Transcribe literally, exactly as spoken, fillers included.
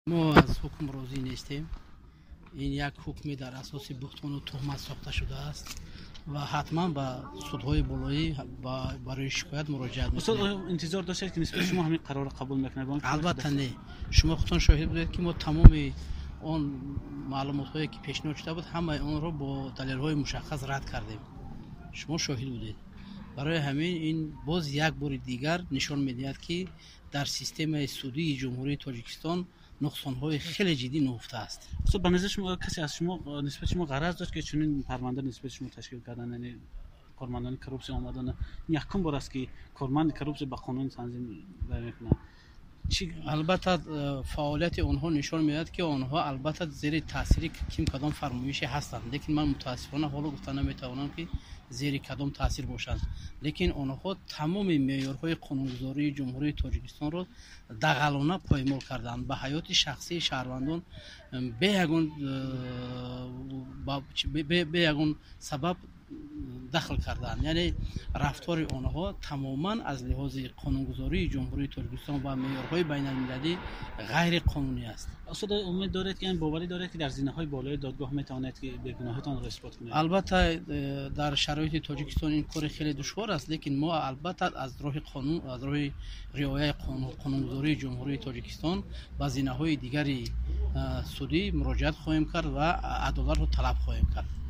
мо аз ҳукм розӣ нестем. ин як ҳукми дар асоси бухтону тӯҳмат сохта шудааст ва ҳатман ба судҳои болоӣ барои шикоят муроҷиат мекунем. интизор доштед ки нисбати шумо ҳамин қарорро қабул мекунед? албатта не. шумо худтон шоҳид будед ки мо тамоми он маълумотҳое ки пешниҳод шуда буд ҳамаи онро бо далелҳои мушаххас рад кардем. шумо шоҳид будед. барои ҳамин ин боз як бори дигар нишон медиҳад ки дар системаи судии ҷумҳурии Тоҷикистон нуқсонҳои хеле ҷиддӣ нуфтааст. ба назари шумо касе аз шумо нисбати шумо ғараз дошт ки чунин парванда нисбати шумо ташкил кардан, яъне кормандони коррупсия омадана якум бор аст ки корманди коррупсия ба қонун танзим мекунад? албатта фаъолияти онҳо нишон медиҳад ки онҳо албатта зери таъсири ким кадом фармоише ҳастанд, лекин ман мутаассифона ҳоло гуфта наметавонам ки зери кадом таъсир бошанд. лекин онҳо тамоми меъёрҳои қонунгузории ҷумҳурии Тоҷикистонро дағалона поймол карданд, ба ҳаёти шахсии шаҳрвандон бе ягон сабаб дахл карданд. яъне рафтори онҳо тамоман аз лиҳози қонунгузории ҷумҳурии Тоҷикистон ва меъёрҳои байналмилалӣ ғайриқонунӣ аст. استاد امید دارید که این باوری دارید که در زینه‌های بالای دادگاه میتوانید که بیگناهیتان را اثبات کنید؟ البته در شرایط تاجیکستان این کار خیلی دشوار است، لیکن ما البته از راه قانون از راه رعایت قانون قانونگذاری جمهوری تاجیکستان به زینه‌های دیگری سودی مراجعت خواهیم کرد و عدالت را طلب خواهیم کرد.